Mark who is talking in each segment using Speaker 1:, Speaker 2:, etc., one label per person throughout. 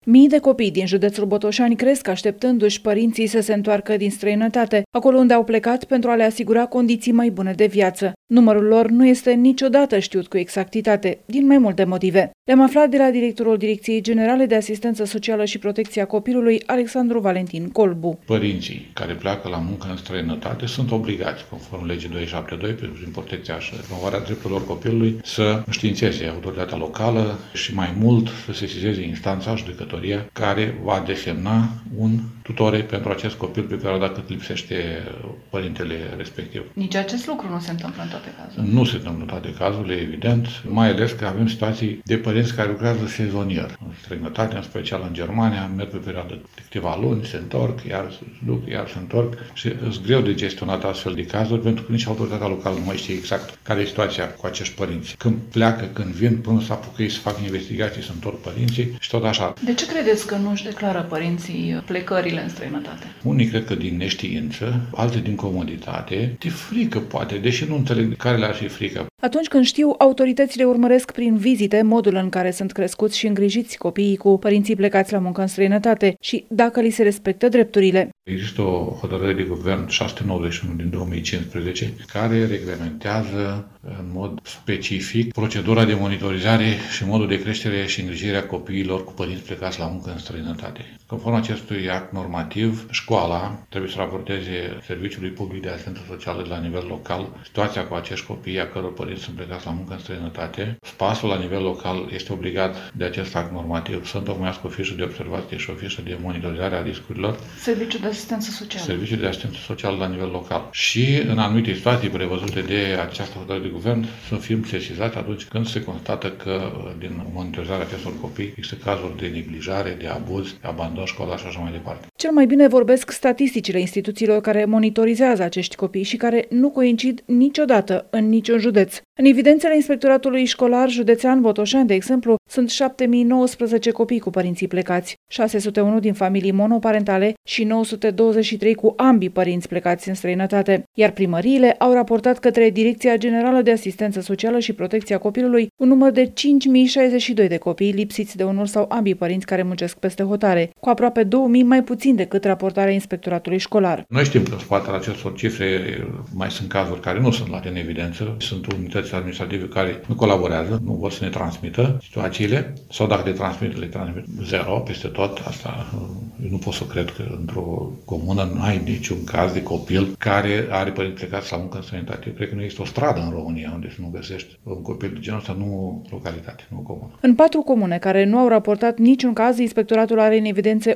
Speaker 1: Mii de copii din județul Botoșani cresc așteptându-și părinții să se întoarcă din străinătate, acolo unde au plecat pentru a le asigura condiții mai bune de viață. Numărul lor nu este niciodată știut cu exactitate, din mai multe motive. Le-am aflat de la directorul Direcției Generale de Asistență Socială și Protecția Copilului, Alexandru Valentin Colbu.
Speaker 2: Părinții care pleacă la muncă în străinătate sunt obligați, conform legii 272, prin protecția și promovarea drepturilor copilului, să înștiințeze autoritatea locală și mai mult să sesizeze instanța, judecătoria, care va desemna un tutore pentru acest copil pe perioada cât lipsește părintele respectiv.
Speaker 1: Nici acest lucru nu se întâmplă în toate cazurile.
Speaker 2: Nu se întâmplă în toate cazurile, evident, mai ales că avem situații de părinți care lucrează sezonier în străinătate, în special în Germania, merg pe perioadă de câteva luni, se întorc, iar se duc, iar se întorc și e greu de gestionat astfel de cazuri, pentru că nici autoritatea locală nu mai știe exact care e situația cu acești părinți. Când pleacă, când vin, până să apucă ei să facă investigații, să întorc părinții și tot așa.
Speaker 1: De ce credeți că nu își declară părinții plecările în străinătate?
Speaker 2: Unii cred că din neștiință, alții din comoditate, de frică poate, deși nu înțeleg care le-ar fi frică.
Speaker 1: Atunci când știu, autoritățile urmăresc prin vizite modul în care sunt crescuți și îngrijiți copiii cu părinții plecați la muncă în străinătate și dacă li se respectă drepturile.
Speaker 2: Există o hotărâre de guvern 691 din 2015 care reglementează în mod specific procedura de monitorizare și modul de creștere și îngrijire a copiilor cu părinți plecați la muncă în străinătate. Conform acestui act normativ, școala trebuie să raporteze Serviciului Public de Asistență Socială de la nivel local situația cu acești copii a căror părinți sunt plecați la muncă în străinătate. Spasul la nivel local este obligat de acest act normativ să întocmească o fișă de observație și o fișă de monitorizare a riscurilor.
Speaker 1: Serviciul de asistență socială.
Speaker 2: Serviciul de asistență socială la nivel local. Și în anumite situații prevăzute de această hotărâre de guvern să fim sesizați atunci când se constată că din monitorizarea acestor copii există cazuri de neglijare, de abuz, de abandon școlar și așa mai departe.
Speaker 1: Cel mai bine vorbesc statisticile instituțiilor care monitorizează acești copii și care nu coincid niciodată în niciun județ. În evidențele Inspectoratului Școlar Județean Botoșani, de exemplu, sunt 7019 copii cu părinții plecați, 601 din familii monoparentale și 923 cu ambii părinți plecați în străinătate, iar primăriile au raportat către Direcția Generală de Asistență Socială și Protecția Copilului un număr de 5062 de copii lipsiți de unul sau ambii părinți care muncesc peste hotare, cu aproape 2000 mai puțin decât raportarea Inspectoratului Școlar.
Speaker 2: Noi știm că în spatele acestor cifre mai sunt cazuri care nu sunt luate în evidență, sunt unități administrative care nu colaborează, nu vor să ne transmită situațiile, sau dacă le transmit zero peste tot. Asta eu nu pot să cred că într-o comună nu ai niciun caz de copil care are părinți plecați la muncă în străinătate. Eu cred că nu există o stradă în România unde să nu găsești un copil de genul ăsta, nu localitate, nu comună.
Speaker 1: În 4 comune care nu au raportat niciun caz, Inspectoratul are în evidențe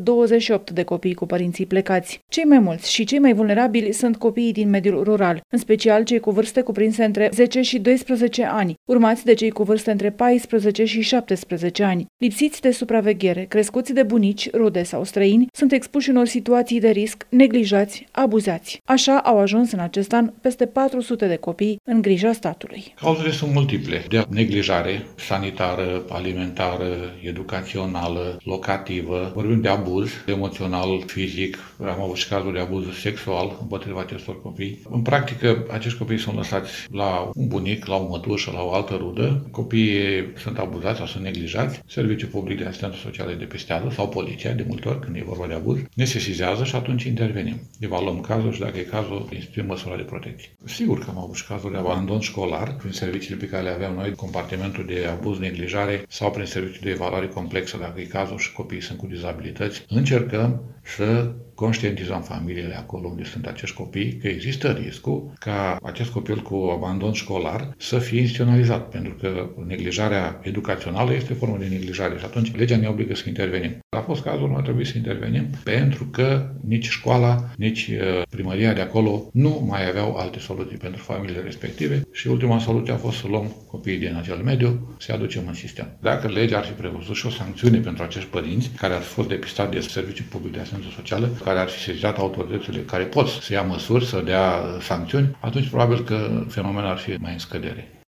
Speaker 1: 128 de copii cu părinții plecați. Cei mai mulți și cei mai vulnerabili sunt copiii din mediul rural, în special cei cu vârste cuprinse între 10 și 12 ani, urmați de cei cu vârste între 14 și 17 ani. Lipsiți de supraveghere, crescuți de bunici, rude sau străini, sunt expuși unor situații de risc, neglijați, abuzați. Așa au ajuns în acest an peste 400 de copii în grija statului.
Speaker 2: Cauzele sunt multiple, de neglijare sanitară, alimentară, educațională, locativă, vorbim de abuz emoțional, fizic, am avut și cazuri de abuz sexual împotriva acestor copii. În practică, acești copii sunt lăsați la un bunic, la o mătușă, la o altă rudă. Copiii sunt abuzați sau sunt neglijați. Serviciul Public de Asistență Socială depestează sau poliția, de multe ori, când e vorba de abuz, ne sesizează și atunci intervenim. Evaluăm cazul și dacă e cazul, instituim măsura de protecție. Sigur că am avut și cazuri de abandon școlar prin serviciile pe care le aveam noi, compartimentul de abuz, neglijare sau prin serviciul de evaluare complexă, dacă e cazul și copiii sunt cu dizabilități. Încercăm să conștientizăm familiile acolo unde sunt acești copii că există riscul ca acest copil cu abandon școlar să fie instituționalizat, pentru că neglijarea educațională este o formă de neglijare și atunci legea ne obligă să intervenim. A fost cazul, nu trebuie să intervenim, pentru că nici școala, nici primăria de acolo nu mai aveau alte soluții pentru familiile respective și ultima soluție a fost să luăm copiii din acel mediu, să-i aducem în sistem. Dacă legea ar fi prevăzut și o sancțiune pentru acești părinți care ar fi fost depistați de Serviciul Public de Asistență Socială, care ar fi sesizat autoritățile care pot să ia măsuri, să dea sancțiuni, atunci probabil că fenomenul ar fi mai în scădere.